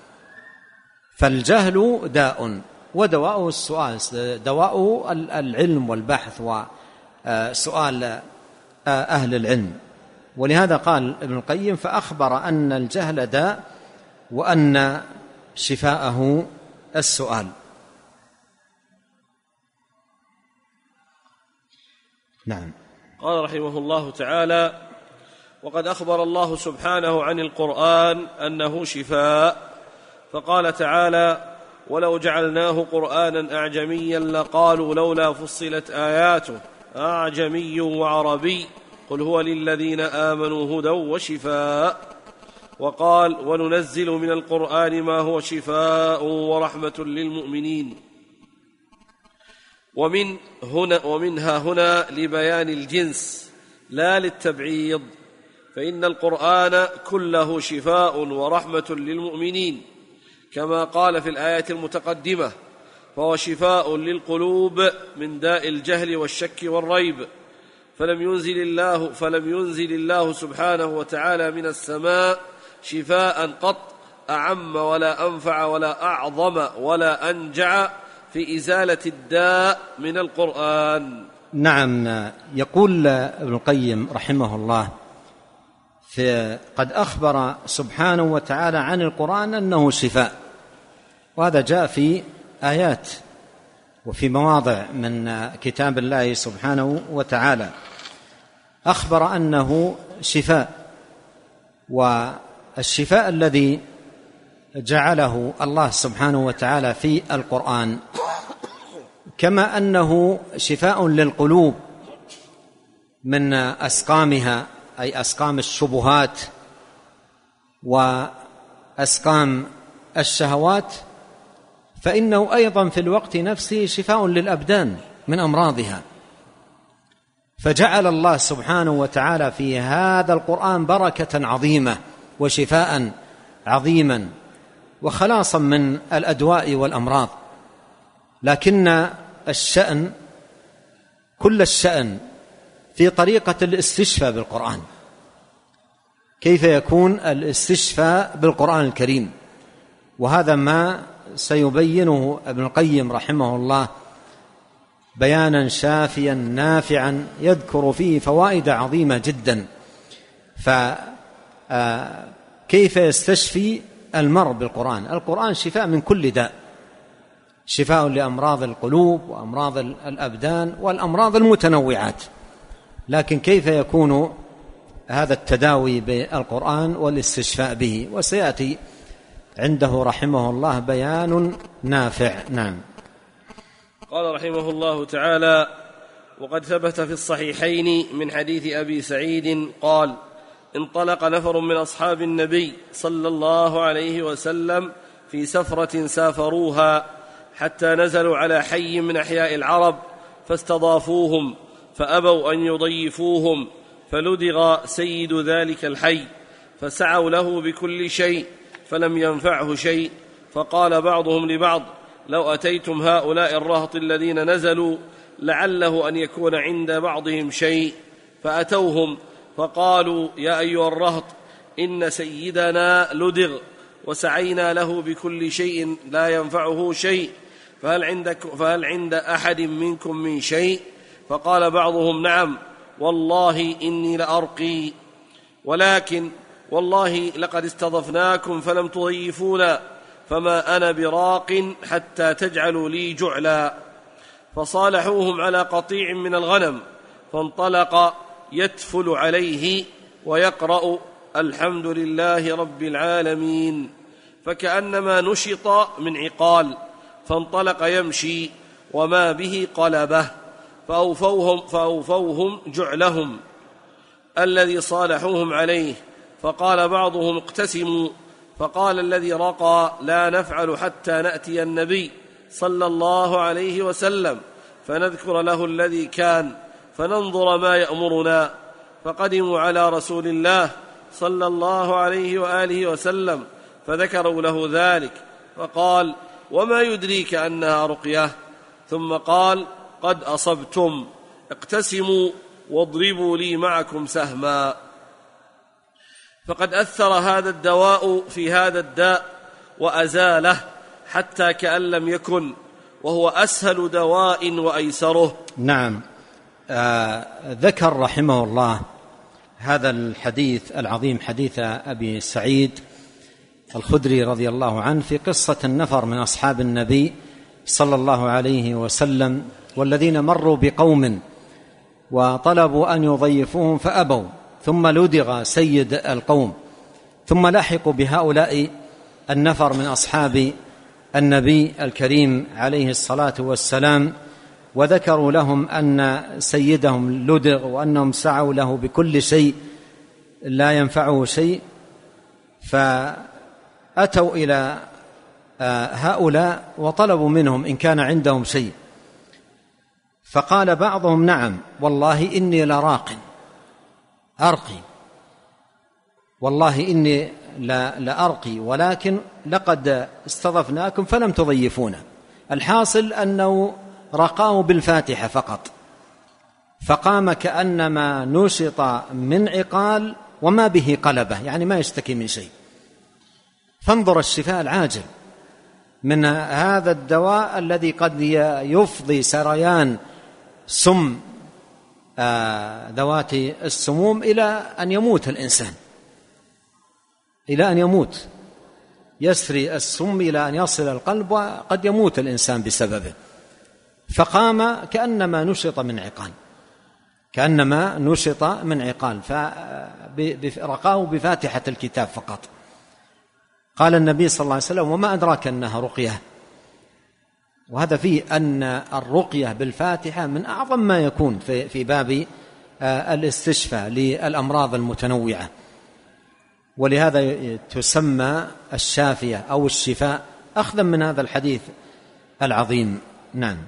فالجهل داء ودواءه السؤال، دواءه العلم والبحث وسؤال أهل العلم. ولهذا قال ابن القيم: فأخبر أن الجهل داء وأن شفاءه السؤال. نعم. قال رحمه الله تعالى: وقد أخبر الله سبحانه عن القرآن أنه شفاء، فقال تعالى: ولو جعلناه قرآنا أعجميا لقالوا لولا فصلت آياته أعجمي وعربي قل هو للذين آمنوا هدى وشفاء. وقال: وننزل من القرآن ما هو شفاء ورحمة للمؤمنين. ومن هنا ومنها هنا لبيان الجنس لا للتبعيض، فإن القرآن كله شفاء ورحمة للمؤمنين كما قال في الآية المتقدمة: فهو شفاء للقلوب من داء الجهل والشك والريب. فلم ينزل الله فلم ينزل الله سبحانه وتعالى من السماء شفاء قط أعم ولا أنفع ولا أعظم ولا أنجع في إزالة الداء من القرآن. نعم. يقول ابن القيم رحمه الله: في قد أخبر سبحانه وتعالى عن القرآن أنه شفاء، وهذا جاء في آيات وفي مواضع من كتاب الله سبحانه وتعالى. أخبر أنه شفاء، والشفاء الذي جعله الله سبحانه وتعالى في القرآن كما أنه شفاء للقلوب من أسقامها، أي أسقام الشبهات وأسقام الشهوات، فإنه أيضا في الوقت نفسه شفاء للأبدان من أمراضها. فجعل الله سبحانه وتعالى في هذا القرآن بركة عظيمة وشفاء عظيما وخلاصا من الأدواء والأمراض. لكن الشأن كل الشأن في طريقة الاستشفاء بالقرآن. كيف يكون الاستشفاء بالقرآن الكريم؟ وهذا ما سيبينه ابن القيم رحمه الله بيانا شافيا نافعا يذكر فيه فوائد عظيمة جدا. فكيف يستشفي المرء بالقرآن؟ القرآن شفاء من كل داء، شفاء لأمراض القلوب وأمراض الأبدان والأمراض المتنوعات. لكن كيف يكون هذا التداوي بالقرآن والاستشفاء به؟ وسيأتي عنده رحمه الله بيان نافع. نعم. قال رحمه الله تعالى: وقد ثبت في الصحيحين من حديث أبي سعيد قال: انطلق نفر من أصحاب النبي صلى الله عليه وسلم في سفرة سافروها حتى نزلوا على حي من أحياء العرب فاستضافوهم فأبوا أن يضيفوهم، فلدغ سيد ذلك الحي فسعوا له بكل شيء فلم ينفعه شيء. فقال بعضهم لبعض: لو أتيتم هؤلاء الرهط الذين نزلوا لعله أن يكون عند بعضهم شيء. فأتوهم فقالوا: يا أيها الرهط، إن سيدنا لدغ وسعينا له بكل شيء لا ينفعه شيء، فهل, عندك فهل عند أحد منكم من شيء؟ فقال بعضهم: نعم، والله إني لأرقي، ولكن والله لقد استضفناكم فلم تضيفونا، فما أنا براق حتى تجعلوا لي جعلا. فصالحوهم على قطيع من الغنم، فانطلق يتفل عليه ويقرأ: الحمد لله رب العالمين، فكأنما نشط من عقال، فانطلق يمشي وما به قلبه، فأوفوهم, فأوفوهم جعلهم الذي صالحوهم عليه. فقال بعضهم: اقتسموا. فقال الذي رقى: لا نفعل حتى نأتي النبي صلى الله عليه وسلم فنذكر له الذي كان فننظر ما يأمرنا. فقدموا على رسول الله صلى الله عليه وآله وسلم فذكروا له ذلك، فقال: وما يدريك أنها رقية؟ ثم قال: قد أصبتم، اقتسموا واضربوا لي معكم سهما. فقد أثر هذا الدواء في هذا الداء وأزاله حتى كأن لم يكن، وهو أسهل دواء وأيسره. نعم. آه ذكر رحمه الله هذا الحديث العظيم، حديث أبي سعيد الخدري رضي الله عنه، في قصة النفر من أصحاب النبي صلى الله عليه وسلم، والذين مروا بقوم وطلبوا أن يضيفوهم فأبوا، ثم لدغ سيد القوم، ثم لحقوا بهؤلاء النفر من أصحاب النبي الكريم عليه الصلاة والسلام، وذكروا لهم أن سيدهم لدغ وأنهم سعوا له بكل شيء لا ينفعه شيء. فأتوا إلى هؤلاء وطلبوا منهم إن كان عندهم شيء، فقال بعضهم: نعم، والله إني لراق أرقي، والله إني لأرقي، ولكن لقد استضفناكم فلم تضيفونا. الحاصل أنه رقاه بالفاتحة فقط، فقام كأنما نشط من عقال وما به قلبه، يعني ما يشتكي من شيء. فانظر الشفاء العاجل من هذا الدواء الذي قد يفضي سريان سم ذوات السموم إلى أن يموت الإنسان، إلى أن يموت، يسري السم إلى أن يصل القلب وقد يموت الإنسان بسببه. فقام كأنما نشط من عقال، كأنما نشط من عقال، فرقاه بفاتحة الكتاب فقط. قال النبي صلى الله عليه وسلم: وما أدراك أنها رقية. وهذا فيه أن الرقية بالفاتحة من أعظم ما يكون في في باب الاستشفاء للأمراض المتنوعة، ولهذا تسمى الشافية أو الشفاء أخذا من هذا الحديث العظيم. نعم.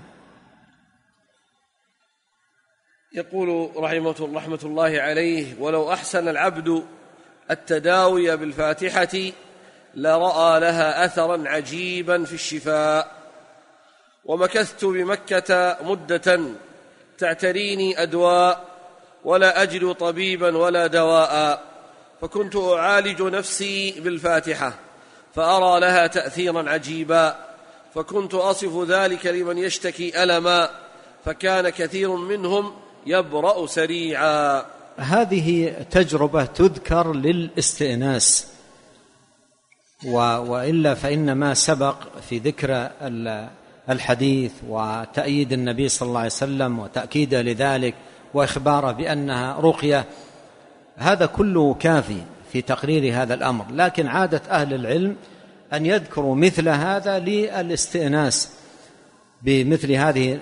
يقول رحمة رحمة الله عليه: ولو أحسن العبد التداوي بالفاتحة لرأى لها أثرا عجيبا في الشفاء. ومكثت بمكة مدة تعتريني أدواء ولا أجد طبيبا ولا دواء، فكنت أعالج نفسي بالفاتحة فأرى لها تأثيرا عجيبا، فكنت أصف ذلك لمن يشتكي ألما، فكان كثير منهم يبرأ سريعا. هذه تجربة تذكر للاستئناس، وإلا فإن ما سبق في ذكر الحديث وتأييد النبي صلى الله عليه وسلم وتأكيده لذلك وإخباره بأنها رقية، هذا كله كافي في تقرير هذا الأمر. لكن عادة أهل العلم أن يذكروا مثل هذا للاستئناس بمثل هذه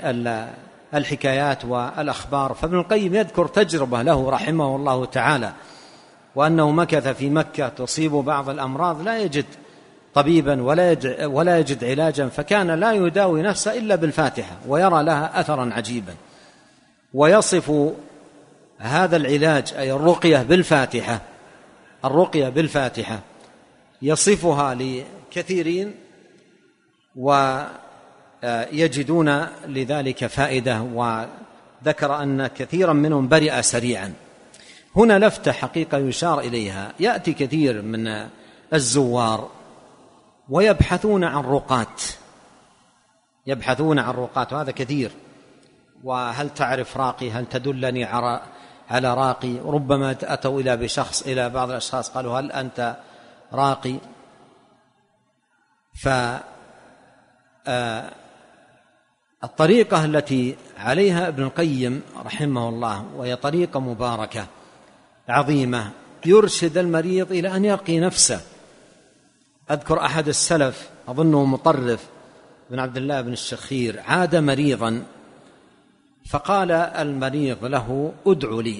الحكايات والأخبار. فابن القيم يذكر تجربة له رحمه الله تعالى، وأنه مكث في مكة تصيب بعض الأمراض لا يجد طبيبا ولا يجد علاجا، فكان لا يداوي نفسه إلا بالفاتحة ويرى لها أثرا عجيبا، ويصف هذا العلاج أي الرقية بالفاتحة الرقية بالفاتحة يصفها لكثيرين ويجدون لذلك فائدة، وذكر أن كثيرا منهم برئ سريعا. هنا لفتة حقيقة يشار إليها، يأتي كثير من الزوار ويبحثون عن رقات يبحثون عن رقات وهذا كثير، وهل تعرف راقي، هل تدلني على راقي، ربما أتوا إلى بشخص إلى بعض الأشخاص قالوا هل أنت راقي. فالطريقة التي عليها ابن القيم رحمه الله وهي طريقة مباركة عظيمة، يرشد المريض إلى أن يرقي نفسه. أذكر أحد السلف أظنه مطرف بن عبد الله بن الشخير عاد مريضا، فقال المريض له ادع لي،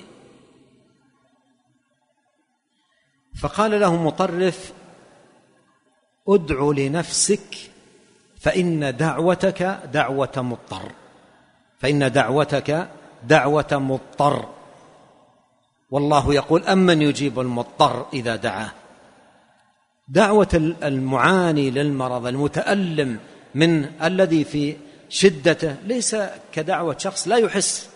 فقال له مطرف ادع لنفسك فإن دعوتك دعوة مضطر فإن دعوتك دعوة مضطر والله يقول أمن يجيب المضطر إذا دعاه. دعوة المعاني للمرض المتألم من الذي في شدته ليس كدعوة شخص لا يحس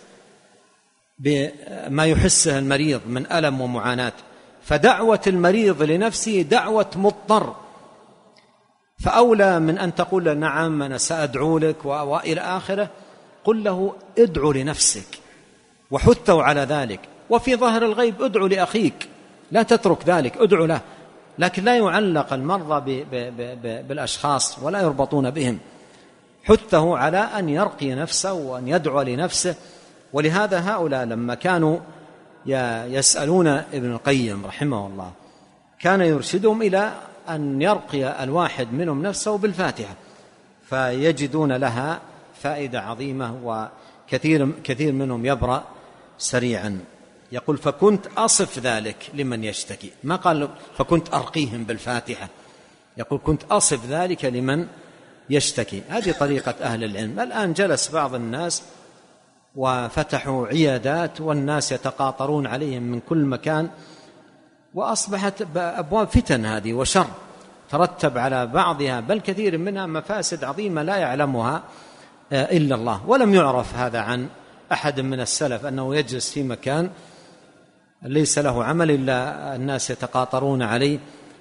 بما يحسه المريض من ألم ومعاناة، فدعوة المريض لنفسه دعوة مضطر، فأولى من أن تقول نعم أنا سأدعو لك وإلى آخره، قل له ادعو لنفسك وحثه على ذلك، وفي ظاهر الغيب ادعو لأخيك لا تترك ذلك، ادعو له، لكن لا يعلق المرضى بالأشخاص ولا يربطون بهم، حثه على أن يرقي نفسه وأن يدعو لنفسه. ولهذا هؤلاء لما كانوا يسألون ابن القيم رحمه الله كان يرشدهم إلى أن يرقي الواحد منهم نفسه بالفاتحة، فيجدون لها فائدة عظيمة، وكثير كثير منهم يبرأ سريعا. يقول فكنت أصف ذلك لمن يشتكي، ما قال فكنت أرقيهم بالفاتحة، يقول كنت أصف ذلك لمن يشتكي. هذه طريقة أهل العلم. الآن جلس بعض الناس وفتحوا عيادات والناس يتقاطرون عليهم من كل مكان، وأصبحت أبواب فتن هذه وشر ترتب على بعضها بل كثير منها مفاسد عظيمة لا يعلمها إلا الله. ولم يعرف هذا عن أحد من السلف أنه يجلس في مكان ليس له عمل إلا الناس يتقاطرون عليه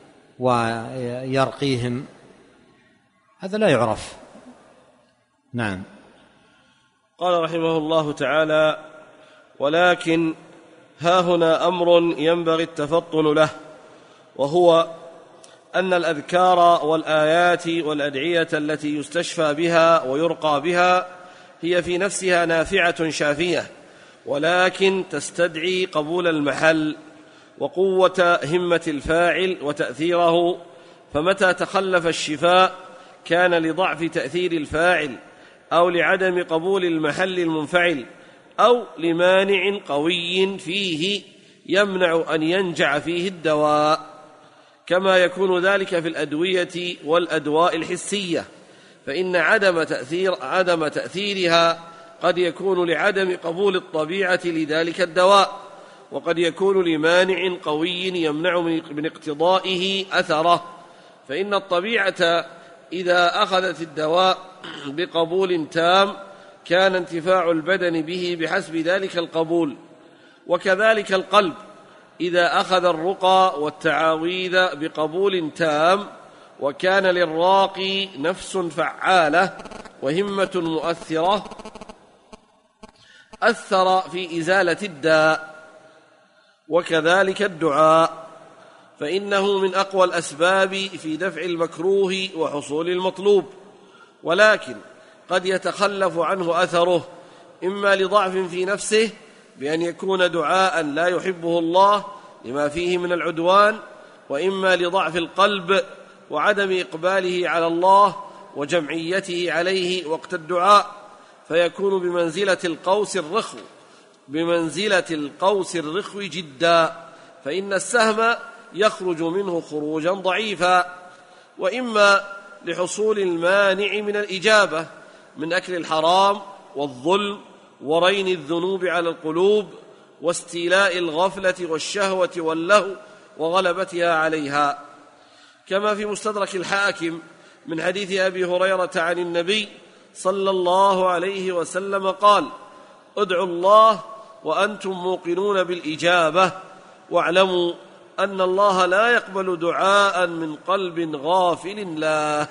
ويرقيهم، هذا لا يعرف. نعم. قال رحمه الله تعالى: ولكن ها هنا أمر ينبغي التفطن له، وهو أن الأذكار والآيات والأدعية التي يستشفى بها ويرقى بها هي في نفسها نافعة شافية، ولكن تستدعي قبول المحل وقوة همة الفاعل وتأثيره، فمتى تخلف الشفاء كان لضعف تأثير الفاعل أو لعدم قبول المحل المنفعل أو لمانع قوي فيه يمنع أن ينجع فيه الدواء، كما يكون ذلك في الأدوية والأدواء الحسية، فإن عدم تأثير عدم تأثيرها قد يكون لعدم قبول الطبيعة لذلك الدواء، وقد يكون لمانع قوي يمنع من اقتضائه أثره، فإن الطبيعة إذا أخذت الدواء بقبول تام كان انتفاع البدن به بحسب ذلك القبول، وكذلك القلب إذا أخذ الرقى والتعاويذ بقبول تام وكان للراقي نفس فعالة وهمة مؤثرة أثر في إزالة الداء، وكذلك الدعاء، فإنه من أقوى الأسباب في دفع المكروه وحصول المطلوب، ولكن قد يتخلف عنه أثره إما لضعف في نفسه بأن يكون دعاء لا يحبه الله لما فيه من العدوان، وإما لضعف القلب وعدم إقباله على الله وجمعيته عليه وقت الدعاء، فيكون بمنزلة القوس الرخو بمنزلة القوس الرخو جدا، فإن السهم يخرج منه خروجا ضعيفا، وإما لحصول المانع من الإجابة من أكل الحرام والظلم ورين الذنوب على القلوب واستيلاء الغفلة والشهوة واللهو وغلبتها عليها، كما في مستدرك الحاكم من حديث أبي هريرة عن النبي صلى الله عليه وسلم قال: ادعوا الله وأنتم موقنون بالإجابة، واعلموا أن الله لا يقبل دعاء من قلب غافل له.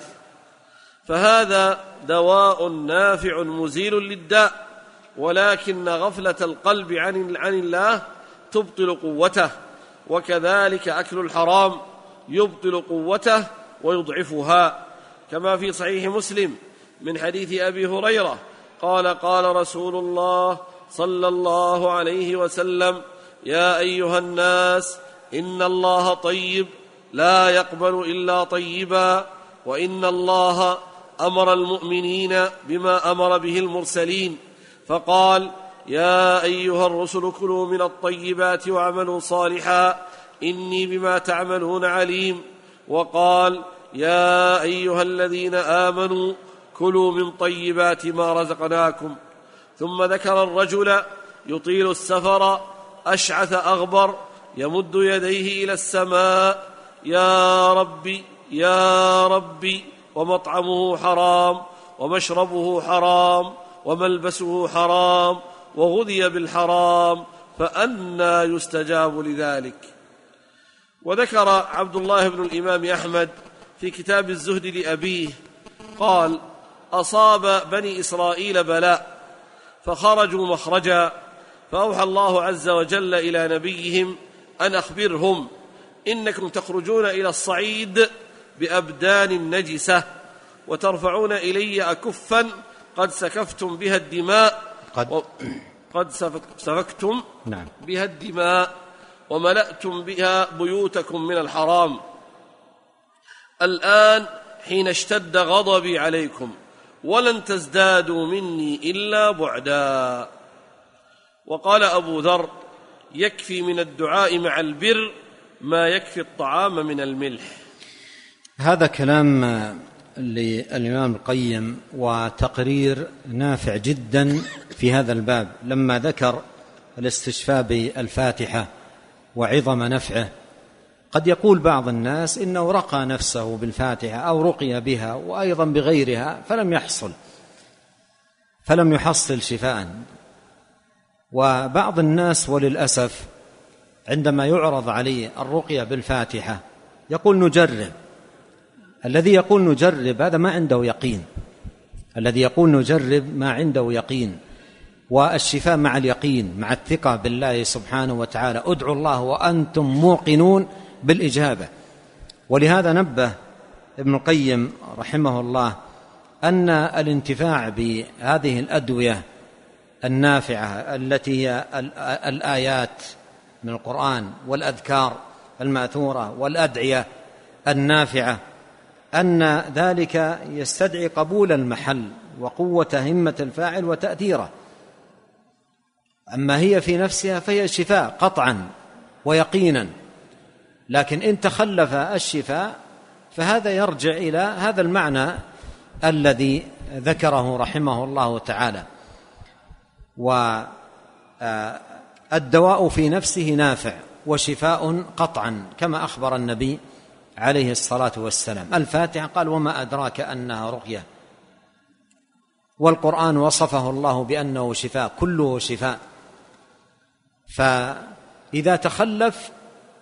فهذا دواء نافع مزيل للداء، ولكن غفلة القلب عن عن الله تبطل قوته، وكذلك أكل الحرام يبطل قوته ويضعفها، كما في صحيح مسلم من حديث أبي هريرة قال: قال رسول الله صلى الله عليه وسلم: يا أيها الناس، إن الله طيب لا يقبل إلا طيبا، وإن الله أمر المؤمنين بما أمر به المرسلين، فقال: يا أيها الرسل كلوا من الطيبات واعملوا صالحا إني بما تعملون عليم، وقال: يا أيها الذين آمنوا كلوا من طيبات ما رزقناكم. ثم ذكر الرجل يطيل السفر أشعث أغبر يمد يديه إلى السماء: يا ربي يا ربي، ومطعمه حرام ومشربه حرام وملبسه حرام وغذي بالحرام، فأنى يستجاب لذلك. وذكر عبد الله بن الإمام أحمد في كتاب الزهد لأبيه قال: أصاب بني إسرائيل بلاء فخرجوا مخرجا، فأوحى الله عز وجل إلى نبيهم أن أخبرهم: إنكم تخرجون إلى الصعيد بأبدان نجسة، وترفعون إلي أكفا قد سكفتم بها الدماء قد, قد سفكتم نعم. بها الدماء وملأتم بها بيوتكم من الحرام. الآن حين اشتد غضبي عليكم، ولن تزدادوا مني إلا بعدا. وقال أبو ذر: يكفي من الدعاء مع البر ما يكفي الطعام من الملح. هذا كلام للإمام القيم وتقرير نافع جدا في هذا الباب، لما ذكر الاستشفاء بالفاتحة وعظم نفعه. قد يقول بعض الناس إنه رقى نفسه بالفاتحة أو رقي بها وأيضا بغيرها فلم يحصل فلم يحصل شفاء. وبعض الناس وللأسف عندما يعرض عليه الرقية بالفاتحة يقول نجرب. الذي يقول نجرب هذا ما عنده يقين، الذي يقول نجرب ما عنده يقين. والشفاء مع اليقين، مع الثقة بالله سبحانه وتعالى. ادعوا الله وأنتم موقنون بالإجابة. ولهذا نبه ابن القيم رحمه الله أن الانتفاع بهذه الأدوية النافعة التي هي الآيات من القرآن والأذكار الماثورة والأدعية النافعة، أن ذلك يستدعي قبول المحل وقوة همة الفاعل وتأثيره. أما هي في نفسها فهي شفاء قطعا ويقينا، لكن إن تخلف الشفاء فهذا يرجع إلى هذا المعنى الذي ذكره رحمه الله تعالى. والدواء في نفسه نافع وشفاء قطعا، كما أخبر النبي عليه الصلاة والسلام. الفاتحة قال: وما أدراك أنها رقية. والقرآن وصفه الله بأنه شفاء، كله شفاء. فإذا تخلف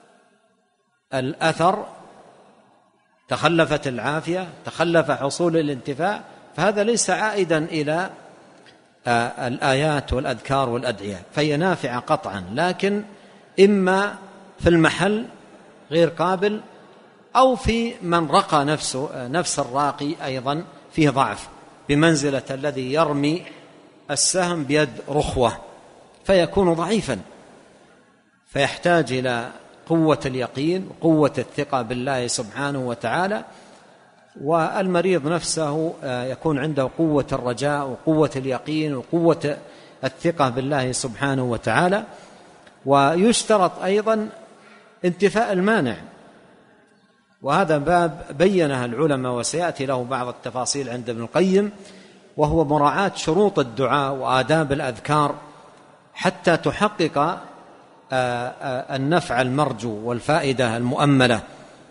الأثر، تخلفت العافية، تخلف حصول الانتفاع، فهذا ليس عائدا إلى الآيات والأذكار والأدعية، فهي نافعة قطعا، لكن إما في المحل غير قابل، أو في من رقى نفسه، نفس الراقي أيضا فيه ضعف بمنزلة الذي يرمي السهم بيد رخوة، فيكون ضعيفا، فيحتاج إلى قوة اليقين وقوة الثقة بالله سبحانه وتعالى. والمريض نفسه يكون عنده قوة الرجاء وقوة اليقين وقوة الثقة بالله سبحانه وتعالى. ويشترط أيضا انتفاء المانع، وهذا باب بينها العلماء وسيأتي له بعض التفاصيل عند ابن القيم، وهو مراعاة شروط الدعاء وآداب الأذكار حتى تحقق النفع المرجو والفائدة المؤملة.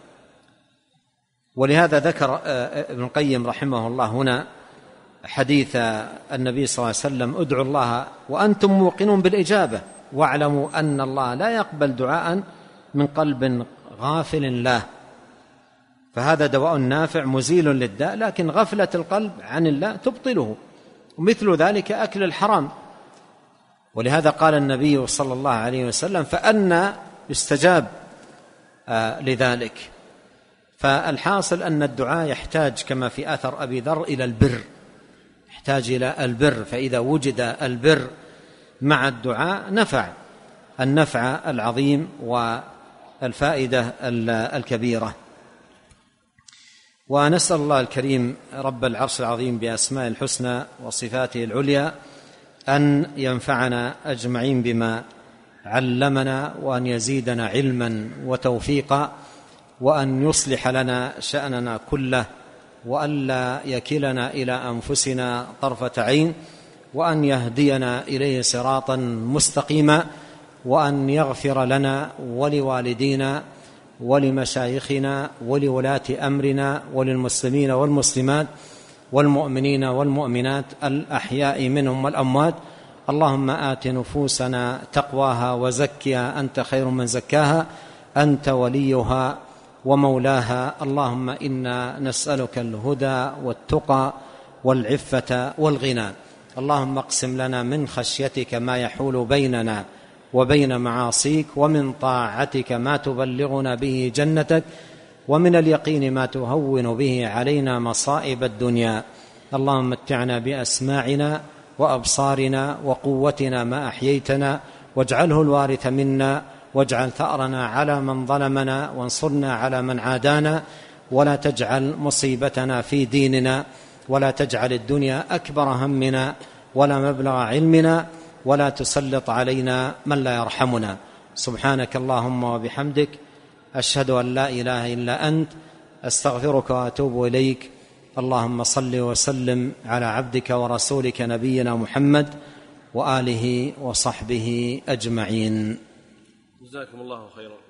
ولهذا ذكر ابن القيم رحمه الله هنا حديث النبي صلى الله عليه وسلم: ادعوا الله وأنتم موقنون بالإجابة واعلموا أن الله لا يقبل دعاء من قلب غافل له. فهذا دواء نافع مزيل للداء، لكن غفلة القلب عن الله تبطله، ومثل ذلك أكل الحرام. ولهذا قال النبي صلى الله عليه وسلم: فأنى يستجاب آه لذلك. فالحاصل أن الدعاء يحتاج كما في أثر أبي ذر إلى البر، يحتاج إلى البر، فإذا وجد البر مع الدعاء نفع النفع العظيم والفائدة الكبيرة. ونسأل الله الكريم رب العرش العظيم بأسماء الحسنى وصفاته العليا أن ينفعنا أجمعين بما علمنا، وأن يزيدنا علما وتوفيقا، وأن يصلح لنا شأننا كله، وأن لا يكلنا إلى أنفسنا طرفة عين، وأن يهدينا إليه صراطا مستقيما، وأن يغفر لنا ولوالدينا ولمشايخنا ولولاة أمرنا وللمسلمين والمسلمات والمؤمنين والمؤمنات الأحياء منهم والأموات. اللهم آت نفوسنا تقواها وزكها أنت خير من زكاها، أنت وليها ومولاها. اللهم إنا نسألك الهدى والتقى والعفة والغنى. اللهم اقسم لنا من خشيتك ما يحول بيننا وبين معاصيك، ومن طاعتك ما تبلغنا به جنتك، ومن اليقين ما تهون به علينا مصائب الدنيا. اللهم متعنا بأسماعنا وأبصارنا وقوتنا ما أحييتنا، واجعله الوارث منا، واجعل ثأرنا على من ظلمنا، وانصرنا على من عادانا، ولا تجعل مصيبتنا في ديننا، ولا تجعل الدنيا أكبر همنا ولا مبلغ علمنا، ولا تسلط علينا من لا يرحمنا. سبحانك اللهم وبحمدك، أشهد أن لا إله إلا أنت، أستغفرك وأتوب إليك. اللهم صل وسلم على عبدك ورسولك نبينا محمد وآله وصحبه أجمعين. جزاكم الله خيرا.